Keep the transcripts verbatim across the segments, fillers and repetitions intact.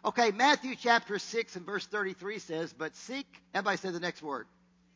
Okay, Matthew chapter six and verse thirty-three says, but seek, everybody say the next word.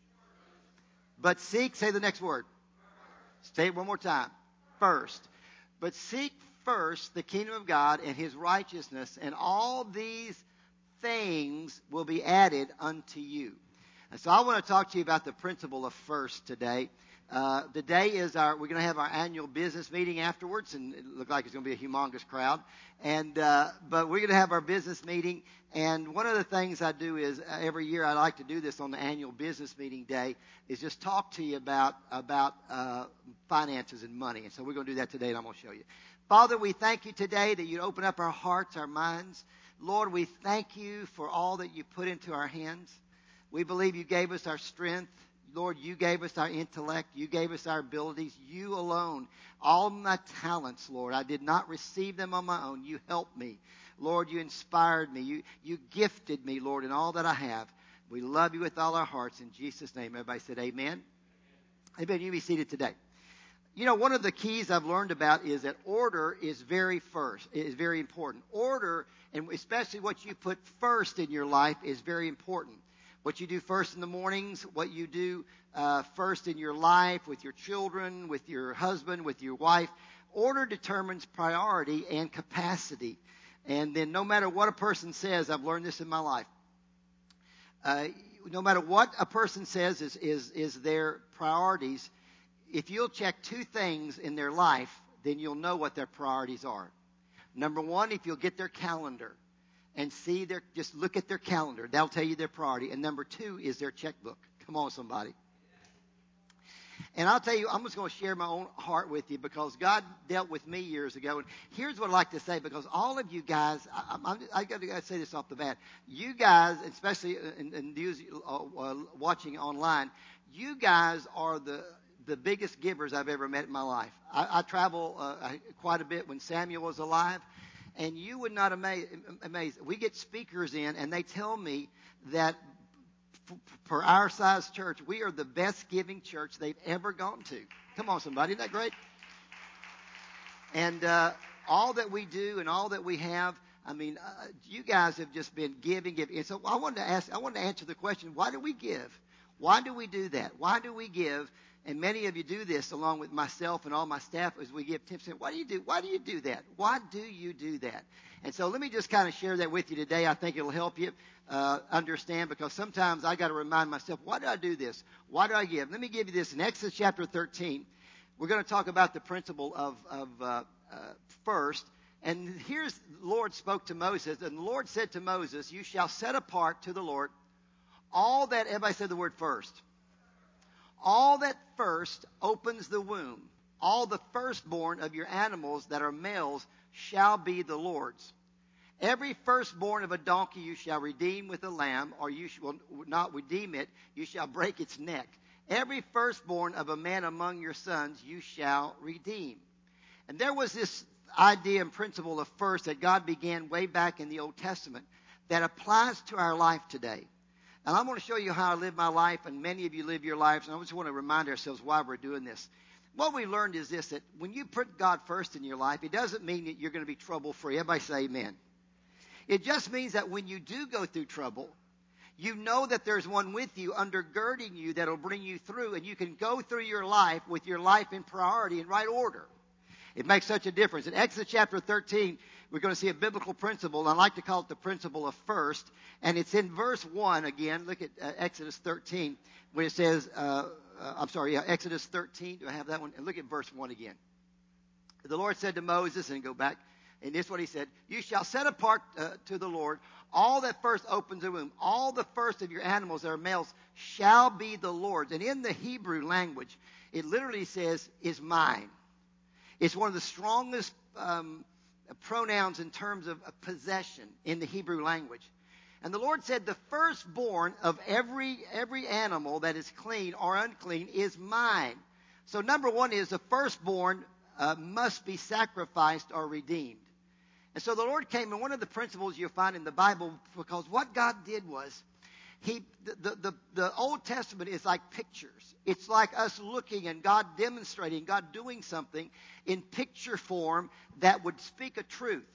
But seek, say the next word. Say it one more time. First. But seek first the kingdom of God and his righteousness, and all these things will be added unto you. And so I want to talk to you about the principle of first today. Uh, today is our, we're going to have our annual business meeting afterwards, and it looks like it's going to be a humongous crowd. And, uh, but we're going to have our business meeting. And one of the things I do is uh, every year I like to do this on the annual business meeting day is just talk to you about, about, uh, finances and money. And so we're going to do that today, and I'm going to show you. Father, we thank you today that you open up our hearts, our minds. Lord, we thank you for all that you put into our hands. We believe you gave us our strength. Lord, you gave us our intellect. You gave us our abilities. You alone. All my talents, Lord, I did not receive them on my own. You helped me. Lord, you inspired me. You, you gifted me, Lord, in all that I have. We love you with all our hearts. In Jesus' name, everybody said amen. Amen. You be seated today. You know, one of the keys I've learned about is that order is very first, is very important. Order, and especially what you put first in your life, is very important. What you do first in the mornings, what you do uh, first in your life with your children, with your husband, with your wife. Order determines priority and capacity. And then no matter what a person says, I've learned this in my life. Uh, no matter what a person says is, is, is their priorities, if you'll check two things in their life, then you'll know what their priorities are. Number one, if you'll get their calendar and see their, just look at their calendar. That'll tell you their priority. And number two is their checkbook. Come on, somebody. And I'll tell you, I'm just going to share my own heart with you because God dealt with me years ago. And here's what I'd like to say, because all of you guys, I, I, I got to say this off the bat. You guys, especially in, in those uh, uh, watching online, you guys are the the biggest givers I've ever met in my life. I, I travel uh, quite a bit when Samuel was alive. And you would not amaze, amaze. We get speakers in, and they tell me that f- for our size church, we are the best giving church they've ever gone to. Come on, somebody. Isn't that great? And uh, all that we do and all that we have, I mean, uh, you guys have just been giving, giving. And so I wanted to ask, I wanted to answer the question, why do we give? Why do we do that? Why do we give? And many of you do this along with myself and all my staff as we give tips. Why do you do, why do you do that? Why do you do that? And so let me just kind of share that with you today. I think it'll help you uh, understand, because sometimes I got to remind myself, why do I do this? Why do I give? Let me give you this. In Exodus chapter thirteen, we're going to talk about the principle of, of uh, uh, first. And here's the Lord spoke to Moses. And the Lord said to Moses, you shall set apart to the Lord all that, everybody said the word first. All that first opens the womb, all the firstborn of your animals that are males shall be the Lord's. Every firstborn of a donkey you shall redeem with a lamb, or you will not redeem it, you shall break its neck. Every firstborn of a man among your sons you shall redeem. And there was this idea and principle of first that God began way back in the Old Testament that applies to our life today. And I'm going to show you how I live my life, and many of you live your lives, and I just want to remind ourselves why we're doing this. What we learned is this, that when you put God first in your life, it doesn't mean that you're going to be trouble-free. Everybody say amen. It just means that when you do go through trouble, you know that there's one with you, undergirding you, that'll bring you through, and you can go through your life with your life in priority and right order. It makes such a difference. In Exodus chapter thirteen, we're going to see a biblical principle, and I like to call it the principle of first. And it's in verse one again. Look at uh, Exodus thirteen, where it says, uh, uh, I'm sorry, yeah, Exodus thirteen. Do I have that one? And look at verse one again. The Lord said to Moses, and go back, and this is what he said, you shall set apart uh, to the Lord all that first opens the womb, all the first of your animals that are males shall be the Lord's. And in the Hebrew language, it literally says, is mine. It's one of the strongest um, pronouns in terms of possession in the Hebrew language. And the Lord said, the firstborn of every every animal that is clean or unclean is mine. So number one is the firstborn uh, must be sacrificed or redeemed. And so the Lord came, and one of the principles you'll find in the Bible, because what God did was, He, the, the, the Old Testament is like pictures. It's like us looking and God demonstrating, God doing something in picture form that would speak a truth.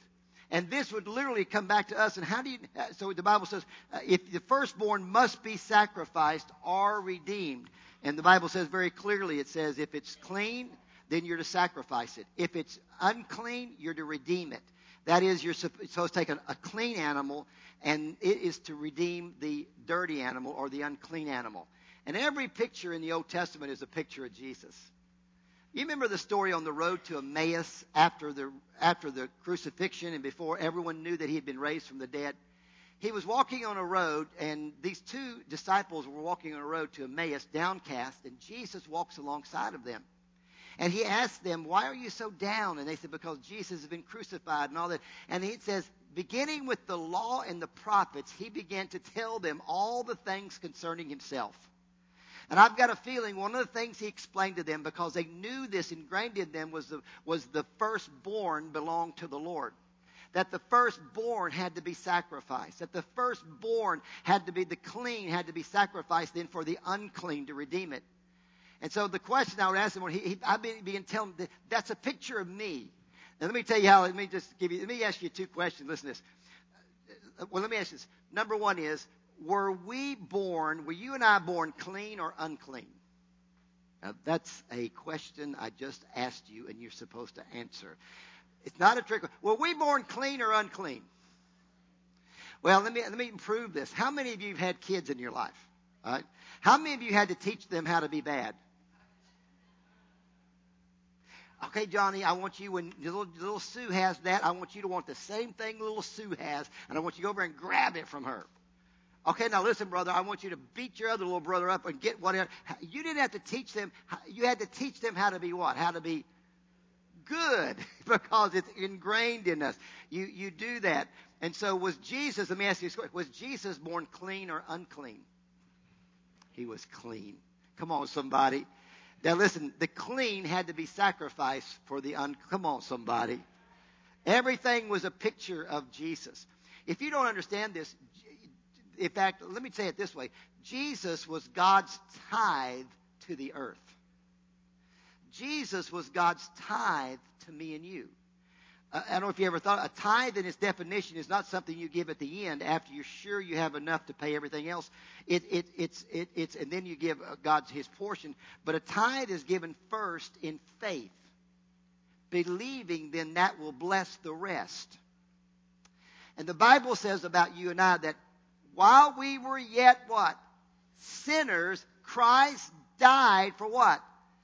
And this would literally come back to us. And how do you, so the Bible says, uh, if the firstborn must be sacrificed or redeemed. And the Bible says very clearly, it says, if it's clean, then you're to sacrifice it. If it's unclean, you're to redeem it. That is, you're supposed to take a, a clean animal, and it is to redeem the dirty animal or the unclean animal. And every picture in the Old Testament is a picture of Jesus. You remember the story on the road to Emmaus after the after the crucifixion and before everyone knew that he had been raised from the dead? He was walking on a road, and these two disciples were walking on a road to Emmaus, downcast, and Jesus walks alongside of them. And he asked them, why are you so down? And they said, because Jesus has been crucified and all that. And he says, beginning with the law and the prophets, he began to tell them all the things concerning himself. And I've got a feeling one of the things he explained to them, because they knew this ingrained in them, was the, was the firstborn belonged to the Lord. That the firstborn had to be sacrificed. That the firstborn had to be, the clean had to be sacrificed then for the unclean to redeem it. And so the question I would ask him, when he, he, I've been, been telling him, that that's a picture of me. Now let me tell you how, let me just give you, let me ask you two questions. Listen to this. Well, let me ask you this. Number one is, were we born, were you and I born clean or unclean? Now, that's a question I just asked you, and you're supposed to answer. It's not a trick. Were we born clean or unclean? Well, let me let me prove this. How many of you have had kids in your life? All right? How many of you had to teach them how to be bad? Okay, Johnny, I want you, when little, little Sue has that, I want you to want the same thing little Sue has, and I want you to go over and grab it from her. Okay, now listen, brother, I want you to beat your other little brother up and get whatever. You didn't have to teach them. You had to teach them how to be what? How to be good, because it's ingrained in us. You you do that. And so was Jesus, let me ask you this question, was Jesus born clean or unclean? He was clean. Come on, somebody. Now listen, the clean had to be sacrificed for the un. Come on, somebody. Everything was a picture of Jesus. If you don't understand this, in fact, let me say it this way. Jesus was God's tithe to the earth. Jesus was God's tithe to me and you. Uh, I don't know if you ever thought, a tithe in its definition is not something you give at the end after you're sure you have enough to pay everything else. It, it, it's, it, it's, and then you give God his portion. But a tithe is given first in faith, believing then that will bless the rest. And the Bible says about you and I that while we were yet what? Sinners, Christ died for what?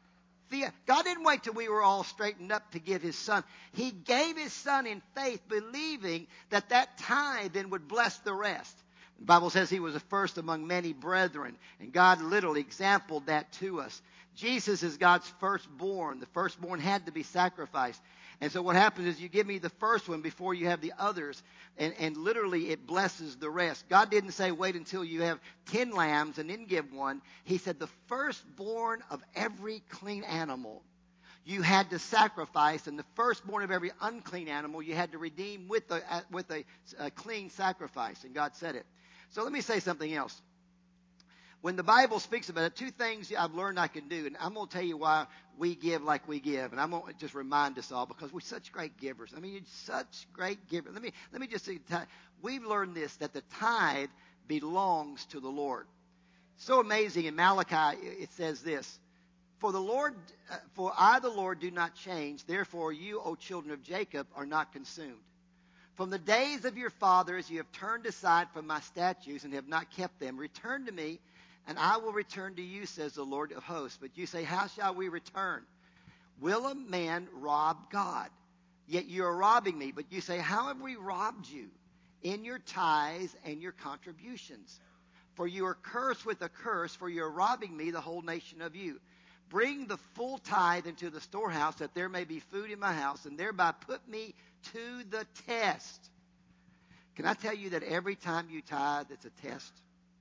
God didn't wait till we were all straightened up to give his son. He gave his son in faith, believing that that tithe then would bless the rest. The Bible says he was the first among many brethren, and God literally exampled that to us. Jesus is God's firstborn. The firstborn had to be sacrificed. And so what happens is you give me the first one before you have the others, and, and literally it blesses the rest. God didn't say wait until you have ten lambs and then give one. He said the firstborn of every clean animal you had to sacrifice, and the firstborn of every unclean animal you had to redeem with a, with a, a clean sacrifice. And God said it. So let me say something else. When the Bible speaks about it, two things I've learned I can do, and I'm going to tell you why we give like we give, and I'm going to just remind us all, because we're such great givers. I mean, you're such great givers. Let me let me just say, we've learned this, that the tithe belongs to the Lord. So amazing. In Malachi, it says this: For the Lord, uh, for I, the Lord, do not change. Therefore, you, O children of Jacob, are not consumed. From the days of your fathers, you have turned aside from my statutes and have not kept them. Return to me, and I will return to you, says the Lord of hosts. But you say, how shall we return? Will a man rob God? Yet you are robbing me. But you say, how have we robbed you? In your tithes and your contributions. For you are cursed with a curse, for you are robbing me, the whole nation of you. Bring the full tithe into the storehouse, that there may be food in my house, and thereby put me to the test. Can I tell you that every time you tithe, it's a test?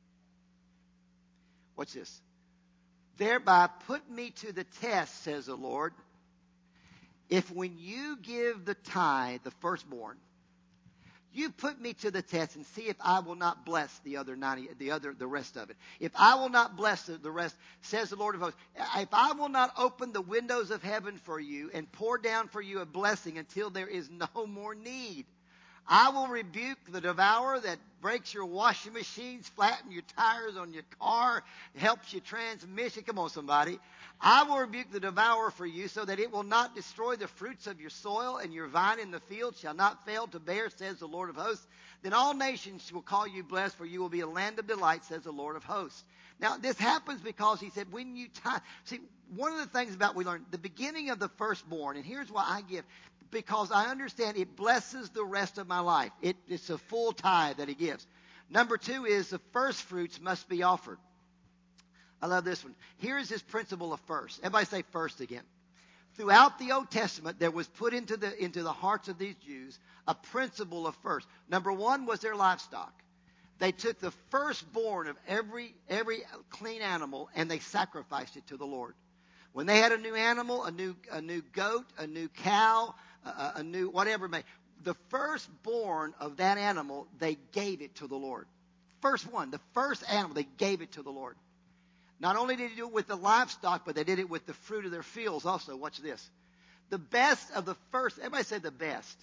What's this? Thereby put me to the test, says the Lord. If when you give the tithe, the firstborn, you put me to the test and see if I will not bless the other ninety, the other, the rest of it. If I will not bless the, the rest, says the Lord of hosts, if I will not open the windows of heaven for you and pour down for you a blessing until there is no more need. I will rebuke the devourer that breaks your washing machines, flatten your tires on your car, helps your transmission. Come on, somebody. I will rebuke the devourer for you so that it will not destroy the fruits of your soil, and your vine in the field shall not fail to bear, says the Lord of hosts. Then all nations will call you blessed, for you will be a land of delight, says the Lord of hosts. Now, this happens because he said, when you tithe. See, one of the things about we learned, the beginning of the firstborn, and here's why I give. Because I understand it blesses the rest of my life. It, it's a full tithe that he gives. Number two is the first fruits must be offered. I love this one. Here is his principle of first. Everybody say first again. Throughout the Old Testament, there was put into the, into the hearts of these Jews a principle of first. Number one was their livestock. They took the firstborn of every, every clean animal and they sacrificed it to the Lord. When they had a new animal, a new, a new goat, a new cow, a, a new whatever it may, the firstborn of that animal, they gave it to the Lord. First one, the first animal, they gave it to the Lord. Not only did they do it with the livestock, but they did it with the fruit of their fields also. Watch this. The best of the first, everybody say the best.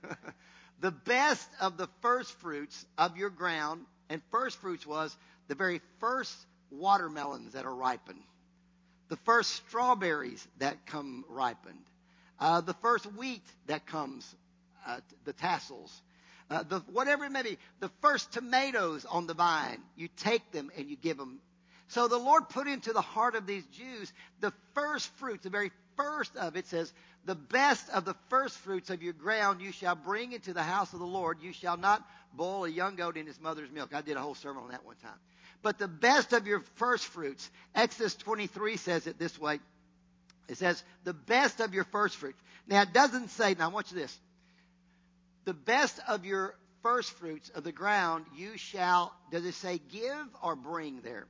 The best of the first fruits of your ground, and first fruits was the very first watermelons that are ripened. The first strawberries that come ripened. Uh, the first wheat that comes, uh, the tassels. Uh, the, whatever it may be. The first tomatoes on the vine. You take them and you give them. So the Lord put into the heart of these Jews the first fruits, the very first of it says, the best of the first fruits of your ground you shall bring into the house of the Lord. You shall not boil a young goat in his mother's milk. I did a whole sermon on that one time. But the best of your first fruits, Exodus twenty-three says it this way. It says, the best of your first fruits. Now, it doesn't say, now watch this. The best of your first fruits of the ground you shall, does it say give or bring there?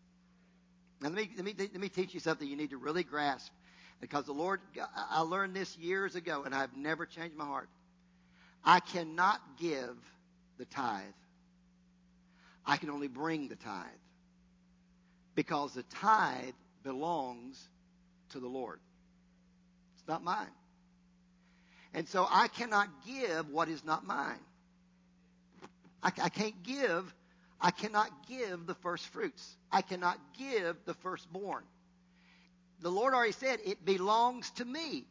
Now, let me, let me, let me teach you something you need to really grasp. Because the Lord, I learned this years ago, and I've never changed my heart. I cannot give the tithe. I can only bring the tithe. Because the tithe belongs to the Lord. It's not mine. And so I cannot give what is not mine. I, I can't give, I cannot give the first fruits. I cannot give the firstborn. The Lord already said, it belongs to me.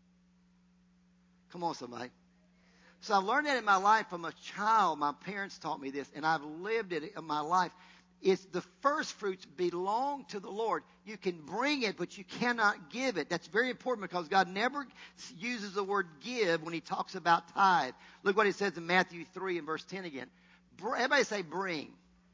Come on, somebody. So I've learned that in my life from a child. My parents taught me this, and I've lived it in my life. It's the first fruits belong to the Lord. You can bring it, but you cannot give it. That's very important because God never uses the word give when he talks about tithe. Look what he says in Matthew three and verse ten again. Everybody say bring.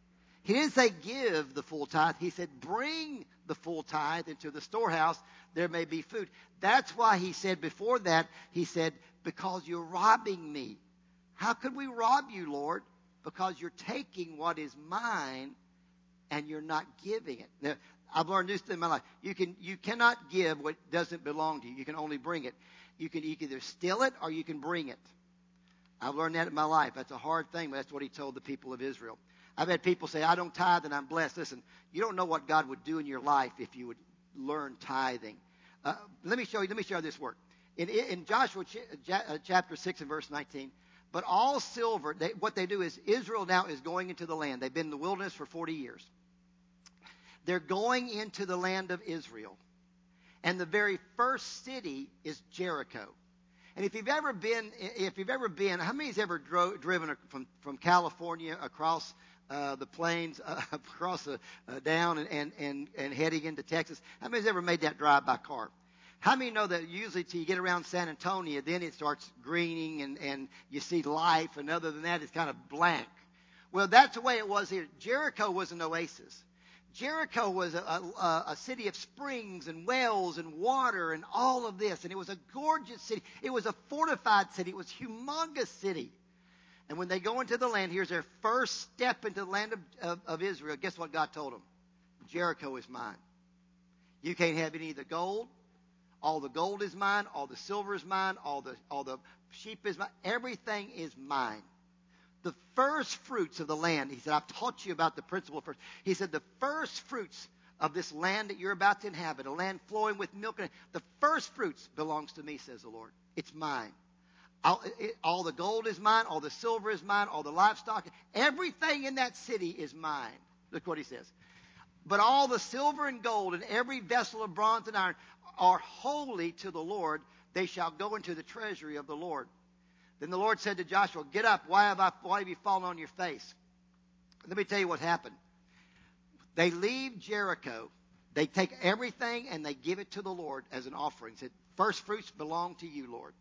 He didn't say give the full tithe. He said bring the full tithe into the storehouse. There may be food. That's why he said before that, he said, because you're robbing me. How could we rob you, Lord? Because you're taking what is mine and you're not giving it. Now, I've learned this in my life. You can you cannot give what doesn't belong to you. You can only bring it. You can, you can either steal it or you can bring it. I've learned that in my life. That's a hard thing, but that's what he told the people of Israel. I've had people say, I don't tithe and I'm blessed. Listen, you don't know what God would do in your life if you would learn tithing. Uh, let me show you. Let me show you this work. In, in Joshua ch- chapter six and verse nineteen, but all silver, they, what they do is Israel now is going into the land. They've been in the wilderness for forty years. They're going into the land of Israel. And the very first city is Jericho. And if you've ever been, if you've ever been, how many's ever dro- driven from, from California across uh, the plains, uh, across the, uh, down and, and, and, and heading into Texas? How many's ever made that drive by car? How many know that usually till you get around San Antonio, then it starts greening and, and you see life, and other than that, it's kind of blank. Well, that's the way it was here. Jericho was an oasis. Jericho was a, a, a city of springs and wells and water and all of this. And it was a gorgeous city. It was a fortified city. It was a humongous city. And when they go into the land, here's their first step into the land of, of, of Israel. Guess what God told them? Jericho is mine. You can't have any of the gold. All the gold is mine. All the silver is mine. All the, all the sheep is mine. Everything is mine. The first fruits of the land. He said, I've taught you about the principle first. He said, the first fruits of this land that you're about to inhabit, a land flowing with milk and the first fruits belongs to me, says the Lord. It's mine. All, it, all the gold is mine, all the silver is mine, all the livestock, everything in that city is mine. Look what he says. But all the silver and gold and every vessel of bronze and iron are holy to the Lord. They shall go into the treasury of the Lord. Then the Lord said to Joshua, get up. Why have, I, why have you fallen on your face? Let me tell you what happened. They leave Jericho. They take everything and they give it to the Lord as an offering. Said, first fruits belong to you, Lord.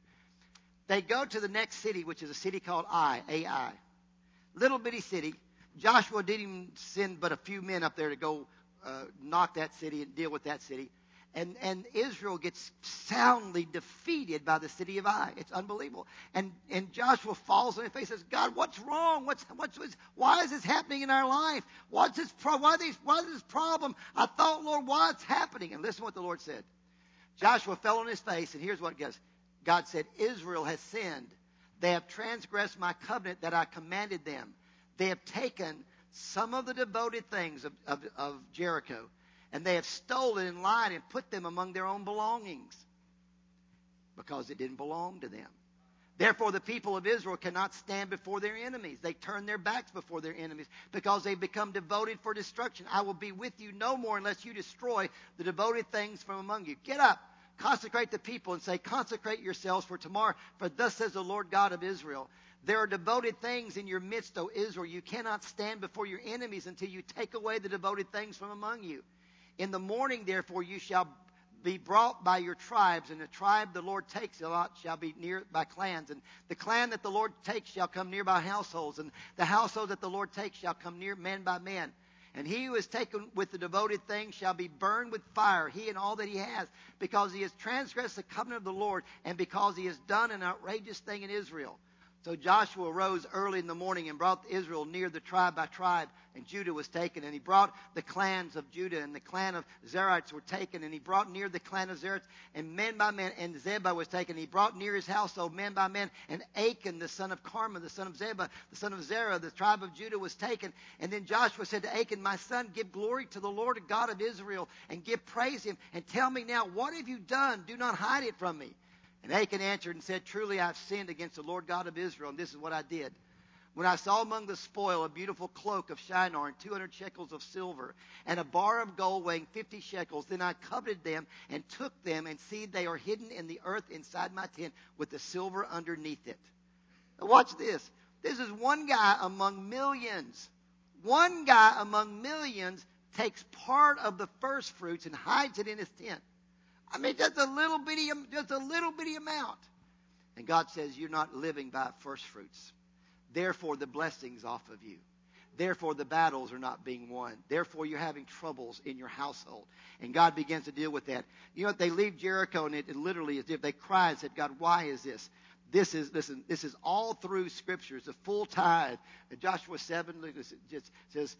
They go to the next city, which is a city called Ai, A I. Little bitty city. Joshua didn't even send but a few men up there to go uh, knock that city and deal with that city. And, and Israel gets soundly defeated by the city of Ai. It's unbelievable. And, and Joshua falls on his face and says, God, what's wrong? What's, what's, what's, why is this happening in our life? What's this, pro- why, these, why is this problem? I thought, Lord, what's happening? And listen to what the Lord said. Joshua fell on his face, and here's what it goes. God said, Israel has sinned. They have transgressed my covenant that I commanded them. They have taken some of the devoted things of, of, of Jericho, and they have stolen and lied and put them among their own belongings because it didn't belong to them. Therefore, the people of Israel cannot stand before their enemies. They turn their backs before their enemies because they've become devoted for destruction. I will be with you no more unless you destroy the devoted things from among you. Get up, consecrate the people, and say, consecrate yourselves for tomorrow. For thus says the Lord God of Israel, there are devoted things in your midst, O Israel. You cannot stand before your enemies until you take away the devoted things from among you. In the morning, therefore, you shall be brought by your tribes, and the tribe the Lord takes a lot shall be near by clans. And the clan that the Lord takes shall come near by households, and the household that the Lord takes shall come near man by man. And he who is taken with the devoted things shall be burned with fire, he and all that he has, because he has transgressed the covenant of the Lord, and because he has done an outrageous thing in Israel. So Joshua rose early in the morning and brought Israel near the tribe by tribe, and Judah was taken. And he brought the clans of Judah, and the clan of Zerites were taken. And he brought near the clan of Zerites, and man by man, and Zebah was taken. He brought near his household, man by man, and Achan, the son of Carmi, the son of Zebah, the son of Zerah, the tribe of Judah was taken. And then Joshua said to Achan, my son, give glory to the Lord God of Israel, and give praise him, and tell me now, what have you done? Do not hide it from me. And Achan answered and said, truly I have sinned against the Lord God of Israel, and this is what I did. When I saw among the spoil a beautiful cloak of Shinar and two hundred shekels of silver, and a bar of gold weighing fifty shekels, then I coveted them and took them, and see, they are hidden in the earth inside my tent with the silver underneath it. Now watch this. This is one guy among millions. One guy among millions takes part of the first fruits and hides it in his tent. I mean, just a little bitty, just a little bitty amount. And God says, you're not living by first fruits. Therefore, the blessings off of you. Therefore, the battles are not being won. Therefore, you're having troubles in your household. And God begins to deal with that. You know, they leave Jericho, and it, it literally is if they cry and said, God, why is this? This is, listen, this is all through Scripture. It's a full tithe. Joshua seven just says,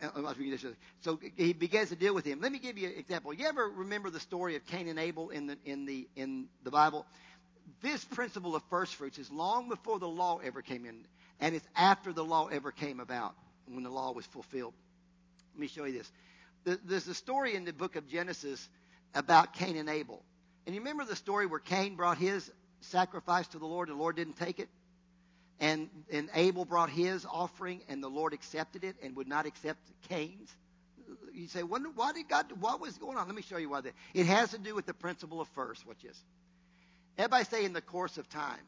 so he begins to deal with him. Let me give you an example. You ever remember the story of Cain and Abel in the, in the, in the Bible? This principle of first fruits is long before the law ever came in, and it's after the law ever came about, when the law was fulfilled. Let me show you this. There's a story in the book of Genesis about Cain and Abel. And you remember the story where Cain brought his sacrifice to the Lord, and the Lord didn't take it? And, and Abel brought his offering, and the Lord accepted it and would not accept Cain's. You say, why did God, what was going on? Let me show you why that. It has to do with the principle of first. Watch this. Everybody say, in the course of time.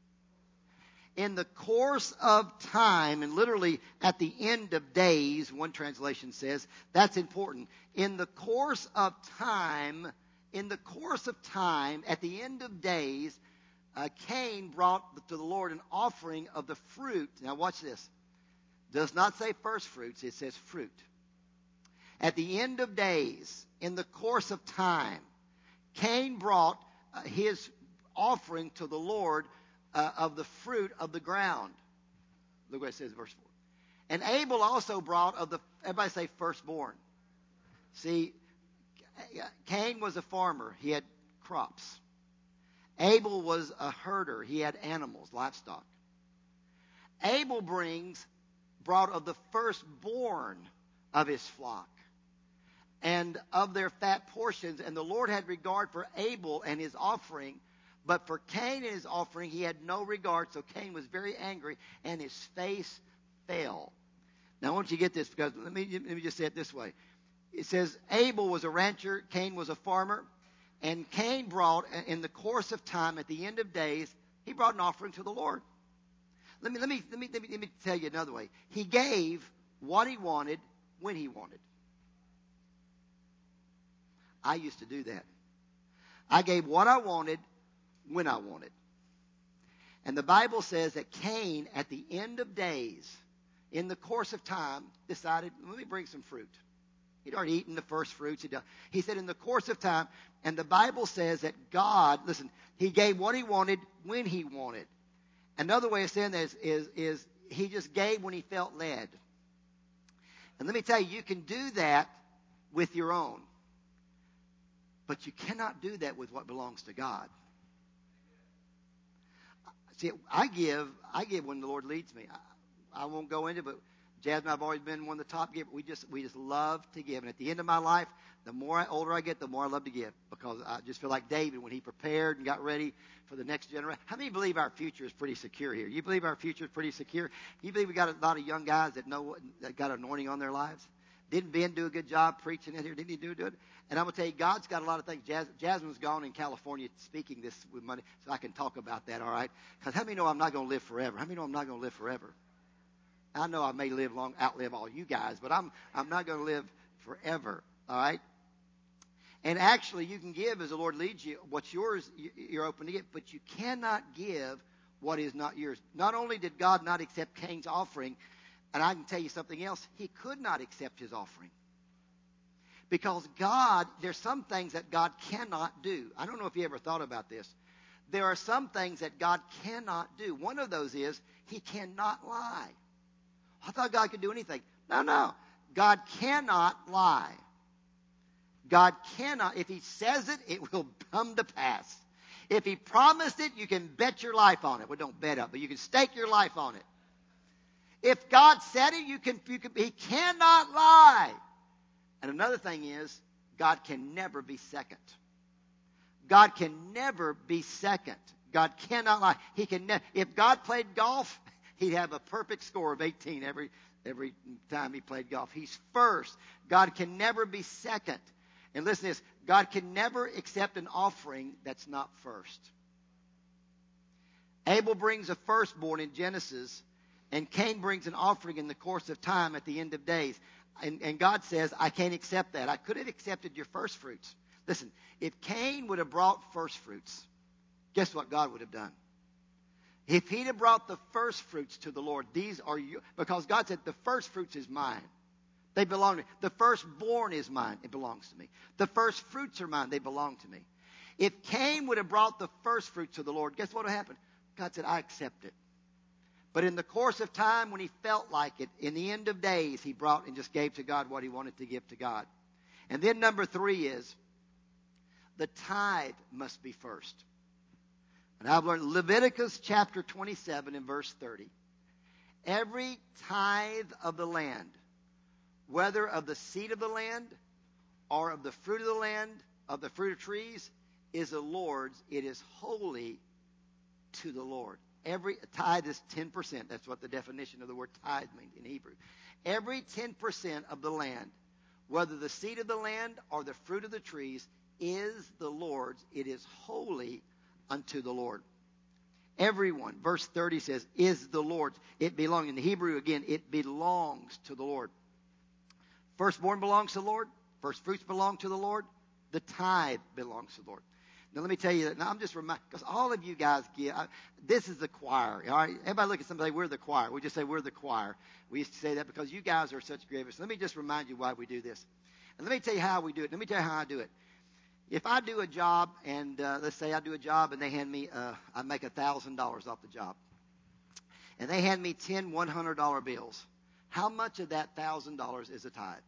In the course of time, and literally at the end of days, one translation says, that's important. In the course of time, in the course of time, at the end of days, uh, Cain brought to the Lord an offering of the fruit. Now watch this. Does not say first fruits, it says fruit. At the end of days, in the course of time, Cain brought uh, his offering to the Lord uh, of the fruit of the ground. Look what it says, verse four. And Abel also brought of the, everybody say firstborn. See, Cain was a farmer. He had crops. Abel was a herder. He had animals, livestock. Abel brings, brought of the firstborn of his flock and of their fat portions. And the Lord had regard for Abel and his offering, But for Cain and his offering, he had no regard. So Cain was very angry, and his face fell. Now, I want you to get this, because let me, let me just say it this way. It says Abel was a rancher, Cain was a farmer, and Cain brought, in the course of time, at the end of days, he brought an offering to the Lord. Let me, let me, let me, let me, let me tell you another way. He gave what he wanted when he wanted. I used to do that. I gave what I wanted when I wanted. And the Bible says that Cain, at the end of days, in the course of time, decided, let me bring some fruit. He'd already eaten the first fruits. He said in the course of time, and the Bible says that God, listen, he gave what he wanted when he wanted. Another way of saying this is, is he just gave when he felt led. And let me tell you, you can do that with your own. But you cannot do that with what belongs to God. See, I give, I give when the Lord leads me. I, I won't go into it, but Jasmine and I have always been one of the top givers. We just, we just love to give. And at the end of my life, the more I, older I get, the more I love to give. Because I just feel like David, when he prepared and got ready for the next generation. How many believe our future is pretty secure here? You believe our future is pretty secure? You believe we got a lot of young guys that know, that got anointing on their lives? Didn't Ben do a good job preaching in here? Didn't he do it? And I'm going to tell you, God's got a lot of things. Jas- Jasmine's gone in California speaking this with money, so I can talk about that, all right? Because how many know I'm not going to live forever? How many know I'm not going to live forever? I know I may live long, outlive all you guys, but I'm I'm not going to live forever, all right? And actually, you can give as the Lord leads you. What's yours, you're open to give, but you cannot give what is not yours. Not only did God not accept Cain's offering, and I can tell you something else, he could not accept his offering. Because God, there's some things that God cannot do. I don't know if you ever thought about this. There are some things that God cannot do. One of those is he cannot lie. I thought God could do anything. No, no. God cannot lie. God cannot. If he says it, it will come to pass. If he promised it, you can bet your life on it. Well, don't bet up, but you can stake your life on it. If God said it, you can, you can, he cannot lie. And another thing is, God can never be second. God can never be second. God cannot lie. He can ne- if God played golf, he'd have a perfect score of eighteen every every time he played golf. He's first. God can never be second. And listen to this, God can never accept an offering that's not first. Abel brings a firstborn in Genesis, and Cain brings an offering in the course of time at the end of days. And, and God says, I can't accept that. I could have accepted your first fruits. Listen, if Cain would have brought first fruits, guess what God would have done? If he'd have brought the first fruits to the Lord, these are you, because God said the first fruits is mine. They belong to me. The firstborn is mine. It belongs to me. The first fruits are mine. They belong to me. If Cain would have brought the first fruits to the Lord, guess what would happen? God said, I accept it. But in the course of time, when he felt like it, in the end of days, he brought and just gave to God what he wanted to give to God. And then number three is, the tithe must be first. And I've learned Leviticus chapter twenty-seven and verse thirty. Every tithe of the land, whether of the seed of the land or of the fruit of the land, of the fruit of trees, is the Lord's. It is holy to the Lord. Every tithe is ten percent. That's what the definition of the word tithe means in Hebrew. Every ten percent of the land, whether the seed of the land or the fruit of the trees, is the Lord's. It is holy unto the Lord. Everyone, verse thirty says, is the Lord's. It belongs. In the Hebrew, again, it belongs to the Lord. Firstborn belongs to the Lord. First fruits belong to the Lord. The tithe belongs to the Lord. Now, let me tell you that. Now, I'm just reminded, because all of you guys give. I, this is the choir. All right? Everybody look at somebody, we're the choir. We just say we're the choir. We used to say that because you guys are such givers. Let me just remind you why we do this. And let me tell you how we do it. Let me tell you how I do it. If I do a job, and uh, let's say I do a job, and they hand me, uh, I make one thousand dollars off the job. And they hand me ten one hundred dollar bills. How much of that one thousand dollars is a tithe? one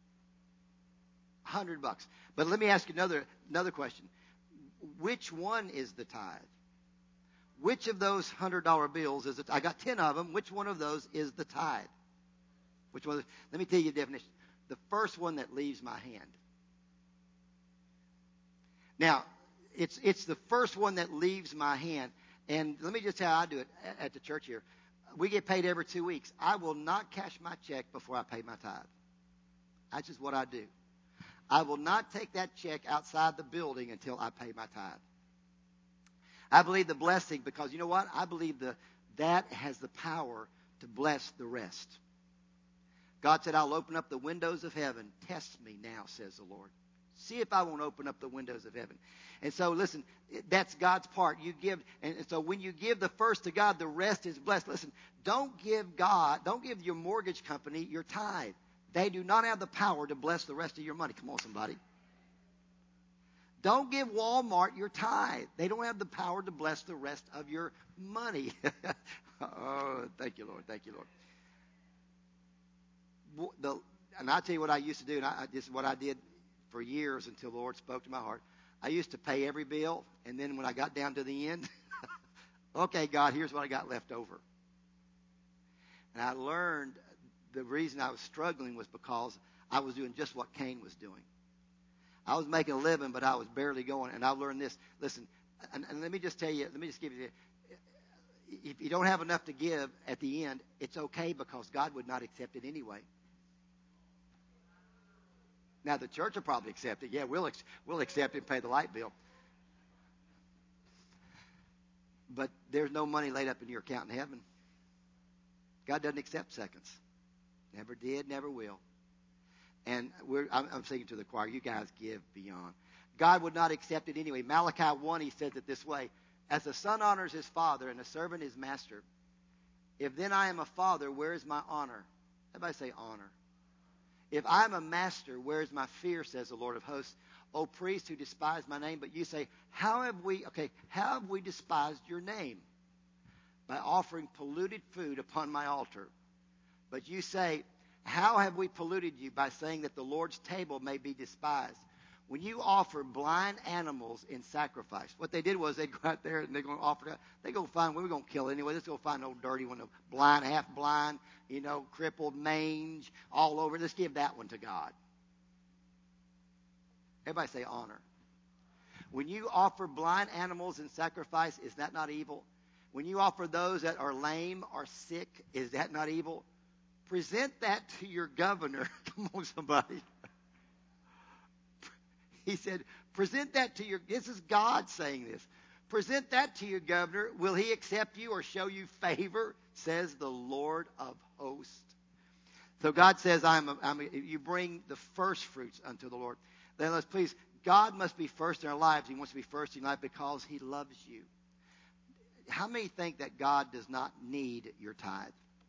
hundred bucks. But let me ask you another another question. Which one is the tithe? Which of those one hundred dollar bills is it? I got ten of them. Which one of those is the tithe? Which one? Let me tell you the definition. The first one that leaves my hand. Now, it's it's the first one that leaves my hand. And let me just tell you how I do it at, at the church here. We get paid every two weeks. I will not cash my check before I pay my tithe. That's just what I do. I will not take that check outside the building until I pay my tithe. I believe the blessing, because you know what? I believe the that has the power to bless the rest. God said, I'll open up the windows of heaven. Test me now, says the Lord. See if I won't open up the windows of heaven. And so, listen, that's God's part. You give, and so when you give the first to God, the rest is blessed. Listen, don't give God, don't give your mortgage company your tithe. They do not have the power to bless the rest of your money. Come on, somebody. Don't give Walmart your tithe. They don't have the power to bless the rest of your money. Oh, thank you, Lord. Thank you, Lord. The, and I'll tell you what I used to do, and I, this is what I did for years until the Lord spoke to my heart. I used to pay every bill, and then when I got down to the end, okay, God, here's what I got left over. And I learned the reason I was struggling was because I was doing just what Cain was doing. I was making a living, but I was barely going. And I learned this. Listen, and, and let me just tell you, let me just give you, if you don't have enough to give at the end, it's okay because God would not accept it anyway. Now, the church will probably accept it. Yeah, we'll, ex- we'll accept it and pay the light bill. But there's no money laid up in your account in heaven. God doesn't accept seconds. Never did, never will. And we're, I'm, I'm saying to the choir, you guys give beyond. God would not accept it anyway. Malachi one, he says it this way. As a son honors his father and a servant his master, if then I am a father, where is my honor? Everybody say honor. If I am a master, where is my fear, says the Lord of hosts. O priest who despise my name. But you say, how have we, okay, how have we despised your name? By offering polluted food upon my altar. But you say, how have we polluted you? By saying that the Lord's table may be despised. When you offer blind animals in sacrifice, what they did was they'd go out there and they're going to offer that. They're going to find, well, we're going to kill it anyway. Let's go find an old dirty one, a blind, half blind, you know, crippled, mange, all over. Let's give that one to God. Everybody say honor. When you offer blind animals in sacrifice, is that not evil? When you offer those that are lame or sick, is that not evil? Present that to your governor. Come on, somebody. He said, present that to your, this is God saying this. Present that to your governor. Will he accept you or show you favor? Says the Lord of hosts. So God says, I'm, a, I'm a, you bring the first fruits unto the Lord. Then let's please, God must be first in our lives. He wants to be first in life because he loves you. How many think that God does not need your tithe?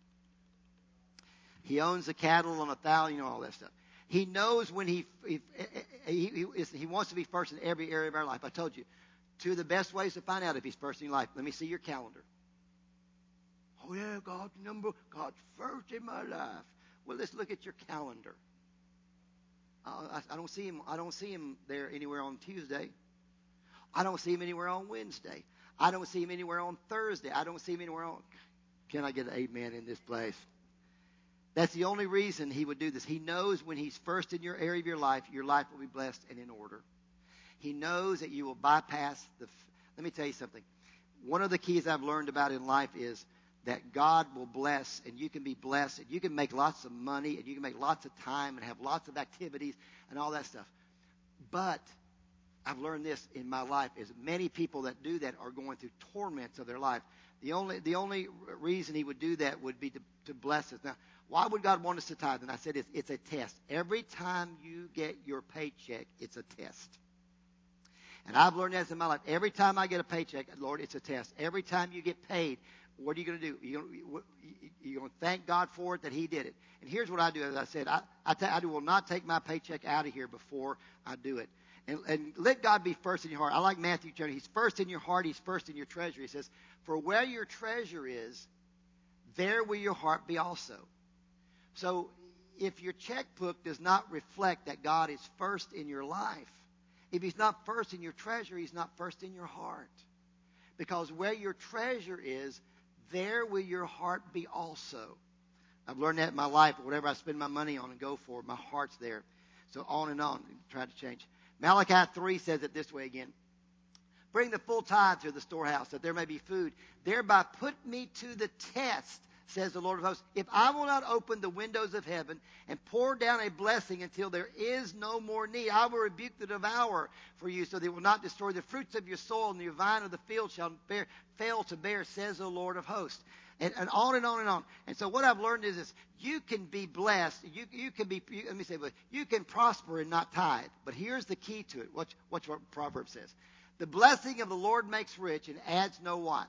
He owns the cattle on a thousand, you know, all that stuff. He knows when he he, he he he wants to be first in every area of our life. I told you, two of the best ways to find out if he's first in your life. Let me see your calendar. Oh yeah, God's number, God's first in my life. Well, let's look at your calendar. Uh, I, I don't see him. I don't see him there anywhere on Tuesday. I don't see him anywhere on Wednesday. I don't see him anywhere on Thursday. I don't see him anywhere on. Can I get an amen in this place? That's the only reason he would do this. He knows when he's first in your area of your life, your life will be blessed and in order. He knows that you will bypass the... Let me tell you something. One of the keys I've learned about in life is that God will bless, and you can be blessed, and you can make lots of money, and you can make lots of time, and have lots of activities, and all that stuff. But I've learned this in my life, is many people that do that are going through torments of their life. The only the only reason he would do that would be to, to bless us. Now, why would God want us to tithe? And I said it's, it's a test. Every time you get your paycheck, it's a test. And I've learned that in my life. Every time I get a paycheck, Lord, it's a test. Every time you get paid, what are you going to do? You're going you're going to thank God for it that he did it. And here's what I do. As I said, I, I, t- I will not take my paycheck out of here before I do it. And, and let God be first in your heart. I like Matthew chapter. He's first in your heart. He's first in your treasure. He says, for where your treasure is, there will your heart be also. So if your checkbook does not reflect that God is first in your life, if he's not first in your treasure, he's not first in your heart. Because where your treasure is, there will your heart be also. I've learned that in my life. Whatever I spend my money on and go for, my heart's there. So on and on. Try to change. Malachi three says it this way again. Bring the full tithe to the storehouse, that there may be food. Thereby put me to the test, says the Lord of hosts, if I will not open the windows of heaven and pour down a blessing until there is no more need. I will rebuke the devourer for you, so that it will not destroy the fruits of your soil, and your vine of the field shall bear, fail to bear, says the Lord of hosts. And, and on and on and on. And so what I've learned is this: you can be blessed. You you can be. You, let me say, you can prosper and not tithe. But here's the key to it. Watch, watch what Proverbs says: the blessing of the Lord makes rich and adds no what.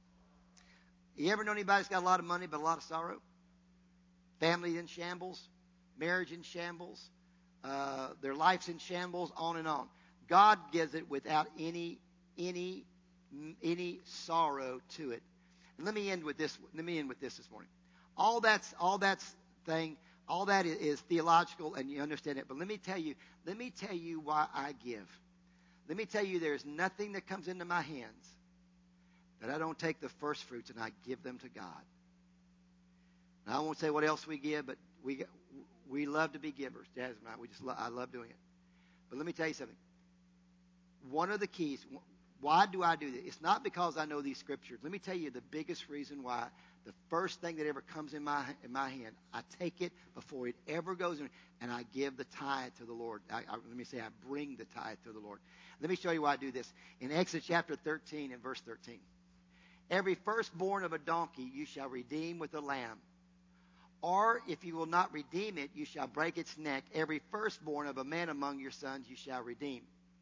You ever know anybody that's got a lot of money but a lot of sorrow? Family in shambles, marriage in shambles, uh, their life's in shambles, on and on. God gives it without any any any sorrow to it. And let me end with this. Let me end with this this morning. All that's all that's thing. All that is, is theological, and you understand it. But let me tell you. Let me tell you why I give. Let me tell you, there's nothing that comes into my hands that I don't take the first fruits and I give them to God. Now, I won't say what else we give, but we we love to be givers. Jasmine and I, we just lo- I love doing it. But let me tell you something. One of the keys. Why do I do this? It's not because I know these scriptures. Let me tell you the biggest reason why. The first thing that ever comes in my in my hand, I take it before it ever goes in, and I give the tithe to the Lord. I, I, let me say I bring the tithe to the Lord. Let me show you why I do this. In Exodus chapter thirteen and verse thirteen. Every firstborn of a donkey you shall redeem with a lamb. Or if you will not redeem it, you shall break its neck. Every firstborn of a man among your sons you shall redeem.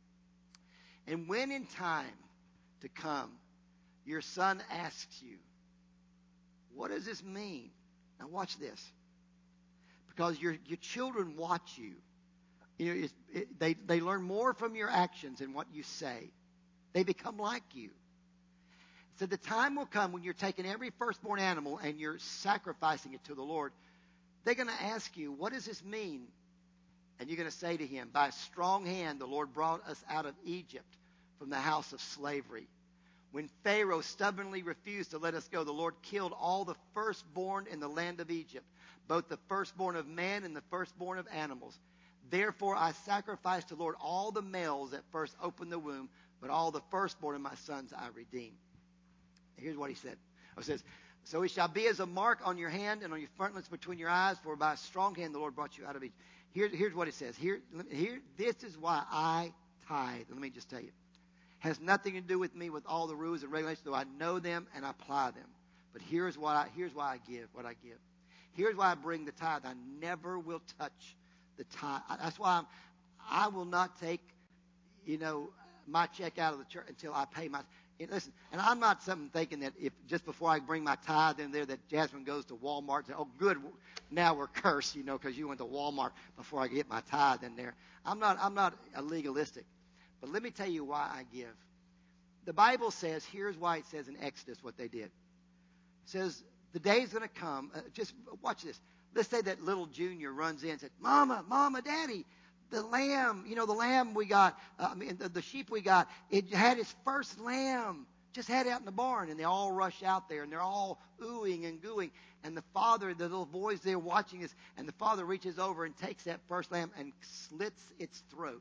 And when in time to come, your son asks you, what does this mean? Now watch this. Because your, your children watch you. You know, it's, it, they, they learn more from your actions than what you say. They become like you. So the time will come when you're taking every firstborn animal and you're sacrificing it to the Lord. They're going to ask you, what does this mean? And you're going to say to him, by a strong hand the Lord brought us out of Egypt from the house of slavery. When Pharaoh stubbornly refused to let us go, the Lord killed all the firstborn in the land of Egypt, both the firstborn of man and the firstborn of animals. Therefore I sacrificed to the Lord all the males that first opened the womb, but all the firstborn of my sons I redeemed. Here's what he said. It says, so it shall be as a mark on your hand and on your frontlets between your eyes, for by a strong hand the Lord brought you out of Egypt. Here, here's what it says. Here, here, this is why I tithe. Let me just tell you. It has nothing to do with me with all the rules and regulations, though I know them and I apply them. But here's what I, here's why I give what I give. Here's why I bring the tithe. I never will touch the tithe. That's why I'm, I will not take, you know, my check out of the church until I pay my. And listen, and I'm not something thinking that if just before I bring my tithe in there that Jasmine goes to Walmart and says, oh, good, now we're cursed, you know, because you went to Walmart before I get my tithe in there. I'm not, I'm not a legalistic. But let me tell you why I give. The Bible says, here's why it says in Exodus what they did. It says, the day's going to come. Uh, just watch this. Let's say that little Junior runs in and says, Mama, Mama, Daddy, the lamb, you know, the lamb we got, uh, I mean, the, the sheep we got, it had its first lamb, just had it out in the barn. And they all rush out there, and they're all oohing and gooing. And the father, the little boys there watching this, and the father reaches over and takes that first lamb and slits its throat.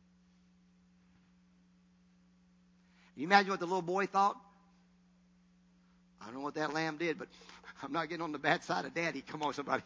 Can you imagine what the little boy thought? I don't know what that lamb did, but I'm not getting on the bad side of Daddy. Come on, somebody.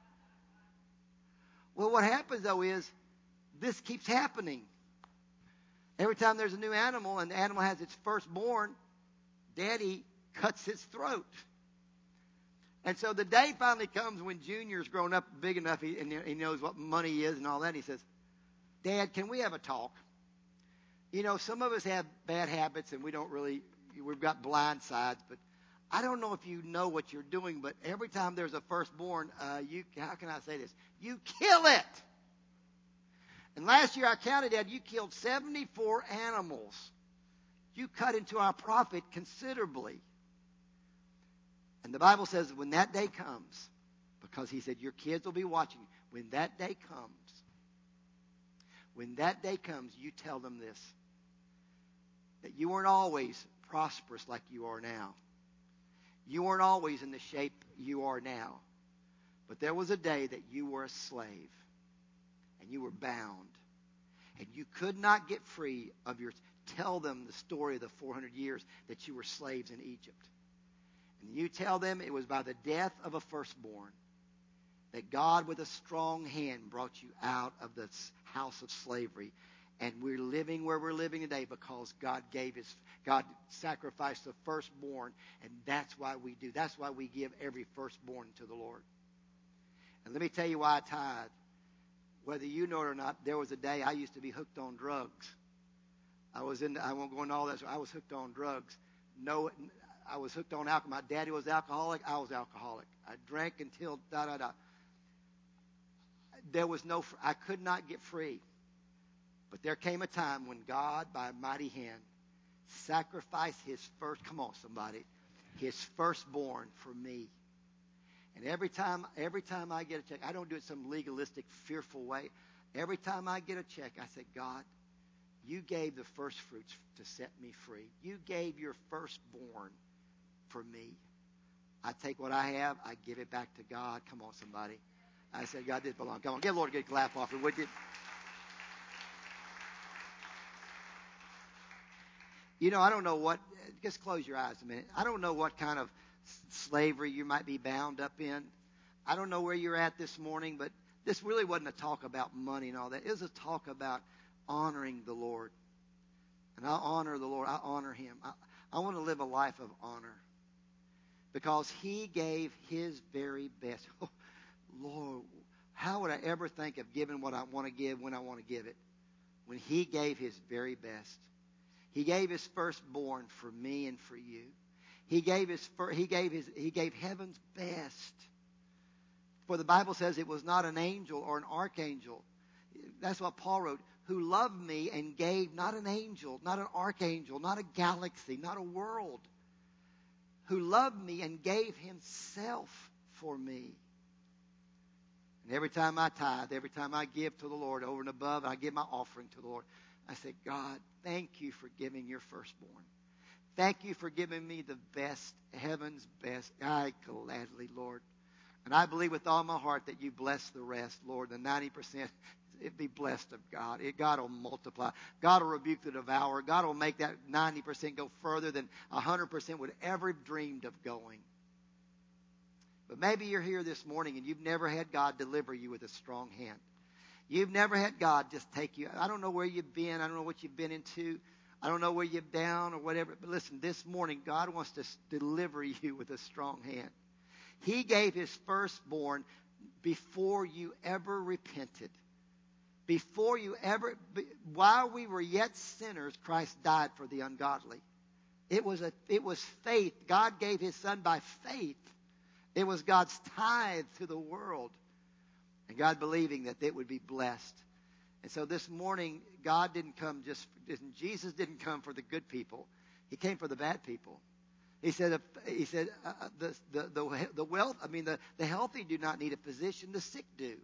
Well, what happens, though, is this keeps happening. Every time there's a new animal and the animal has its firstborn, Daddy cuts its throat. And so the day finally comes when Junior's grown up big enough he, and he knows what money is and all that. And he says, Dad, can we have a talk? You know, some of us have bad habits and we don't really, we've got blind sides, but I don't know if you know what you're doing, but every time there's a firstborn, uh, you, how can I say this? You kill it. And last year I counted, Dad, you killed seventy-four animals. You cut into our profit considerably. And the Bible says when that day comes, because he said your kids will be watching, when that day comes, when that day comes, you tell them this, that you weren't always prosperous like you are now. You weren't always in the shape you are now. But there was a day that you were a slave and you were bound. And you could not get free of your... tell them the story of the four hundred years that you were slaves in Egypt. And you tell them it was by the death of a firstborn that God with a strong hand brought you out of the house of slavery. And we're living where we're living today because God gave his, God sacrificed the firstborn. And that's why we do. That's why we give every firstborn to the Lord. And let me tell you why I tithe. Whether you know it or not, there was a day I used to be hooked on drugs. I was in, I won't go into all that. So I was hooked on drugs. No, I was hooked on alcohol. My daddy was alcoholic. I was alcoholic. I drank until da da da. There was no, I could not get free. But there came a time when God, by a mighty hand, sacrificed his first, come on somebody, his firstborn for me. And every time, every time I get a check, I don't do it some legalistic, fearful way. Every time I get a check, I say, God, you gave the first fruits to set me free. You gave your firstborn for me. I take what I have, I give it back to God. Come on, somebody. I said, God, this belongs. Come on, give the Lord a good clap offering, would you? You know, I don't know what, just close your eyes a minute. I don't know what kind of slavery you might be bound up in. I don't know where you're at this morning, but this really wasn't a talk about money and all that. It was a talk about honoring the Lord. And I honor the Lord. I honor him. I, I want to live a life of honor because he gave his very best. Oh, Lord, how would I ever think of giving what I want to give when I want to give it? When he gave his very best. He gave his firstborn for me and for you. He gave his he gave his he gave heaven's best. For the Bible says it was not an angel or an archangel. That's what Paul wrote. Who loved me and gave not an angel, not an archangel, not a galaxy, not a world. Who loved me and gave himself for me. And every time I tithe, every time I give to the Lord over and above, I give my offering to the Lord. I say, God, thank you for giving your firstborn. Thank you for giving me the best, heaven's best. I gladly, Lord. And I believe with all my heart that you bless the rest, Lord. The ninety percent, it be blessed of God. It, God will multiply. God will rebuke the devourer. God will make that ninety percent go further than one hundred percent would ever dreamed of going. But maybe you're here this morning and you've never had God deliver you with a strong hand. You've never had God just take you. I don't know where you've been. I don't know what you've been into. I don't know where you've down or whatever. But listen, this morning, God wants to deliver you with a strong hand. He gave his firstborn before you ever repented. Before you ever, while we were yet sinners, Christ died for the ungodly. It was a, it was faith. God gave his son by faith. It was God's tithe to the world. And God believing that it would be blessed. And so this morning, God didn't come just, Jesus didn't come for the good people. He came for the bad people. He said, he said uh, the, the, the, the wealth, I mean, the, the healthy do not need a physician, the sick do.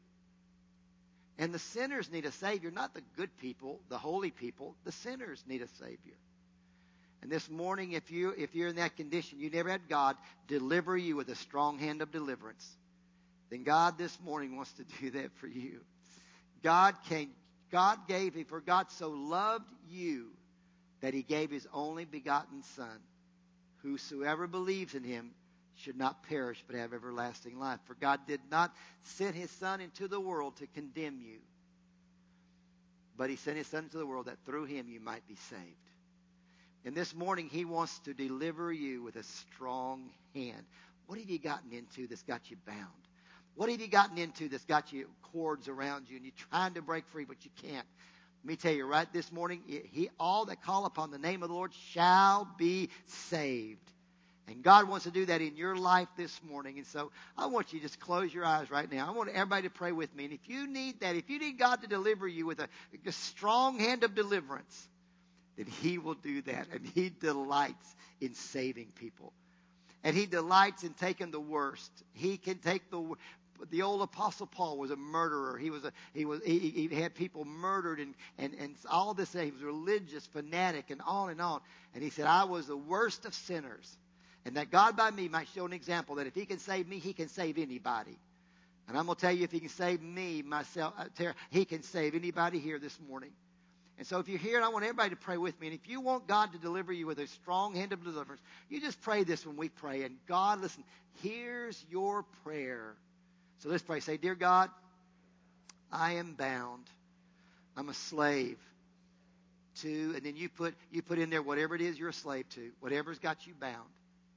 And the sinners need a Savior, not the good people, the holy people. The sinners need a Savior. And this morning, if, you, if you're in that condition, you never had God deliver you with a strong hand of deliverance, then God this morning wants to do that for you. God came, God gave, for God so loved you that he gave his only begotten Son. Whosoever believes in him should not perish but have everlasting life. For God did not send his Son into the world to condemn you, but he sent his Son into the world that through him you might be saved. And this morning he wants to deliver you with a strong hand. What have you gotten into that's got you bound? What have you gotten into that's got you cords around you and you're trying to break free, but you can't? Let me tell you right this morning, he, all that call upon the name of the Lord shall be saved. And God wants to do that in your life this morning. And so I want you to just close your eyes right now. I want everybody to pray with me. And if you need that, if you need God to deliver you with a, a strong hand of deliverance, then he will do that. And he delights in saving people. And he delights in taking the worst. He can take the The old Apostle Paul was a murderer. He was a, he was he, he had people murdered and, and, and all this. He was a religious fanatic and on and on. And he said, I was the worst of sinners. And that God by me might show an example that if he can save me, he can save anybody. And I'm going to tell you, if he can save me, myself, he can save anybody here this morning. And so if you're here, and I want everybody to pray with me. And if you want God to deliver you with a strong hand of deliverance, you just pray this when we pray. And God, listen, here's your prayer. So let's pray. Say, dear God, I am bound. I'm a slave to, and then you put you put in there whatever it is you're a slave to, whatever's got you bound.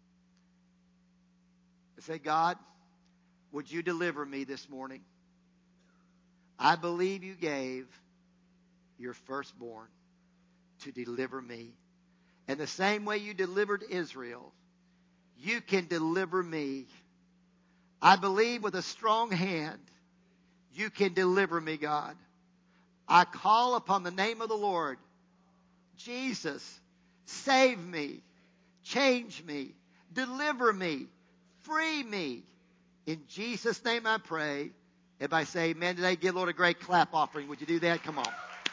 And say, God, would you deliver me this morning? I believe you gave your firstborn to deliver me. And the same way you delivered Israel, you can deliver me. I believe with a strong hand, you can deliver me, God. I call upon the name of the Lord. Jesus, save me, change me, deliver me, free me. In Jesus' name I pray. Everybody say amen today. Give the Lord a great clap offering. Would you do that? Come on.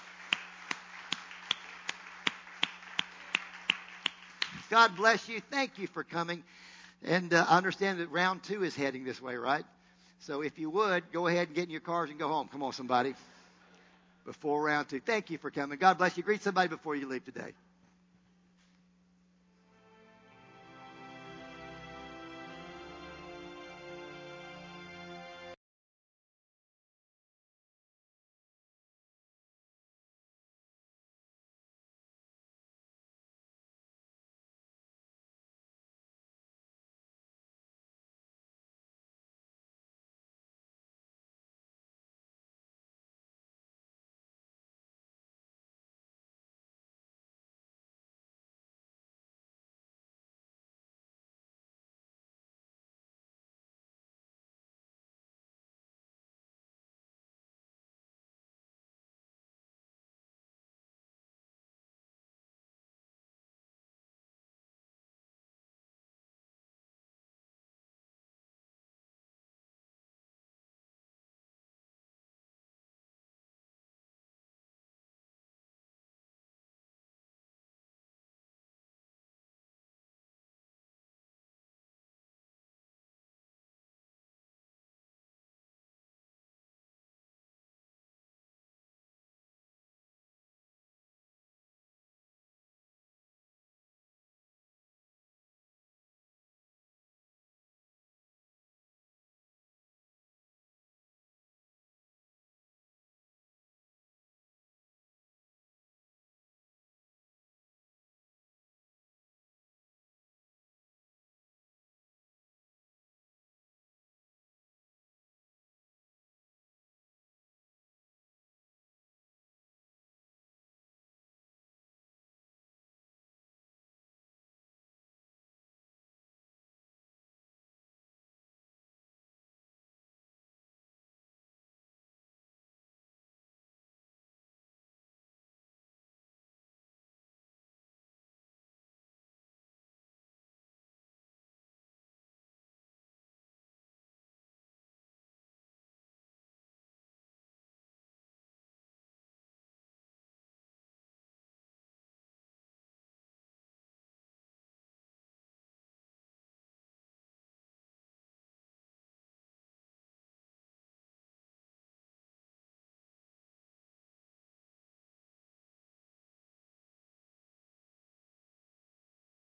God bless you. Thank you for coming. And uh, I understand that round two is heading this way, right? So if you would, go ahead and get in your cars and go home. Come on, somebody. Before round two. Thank you for coming. God bless you. Greet somebody before you leave today.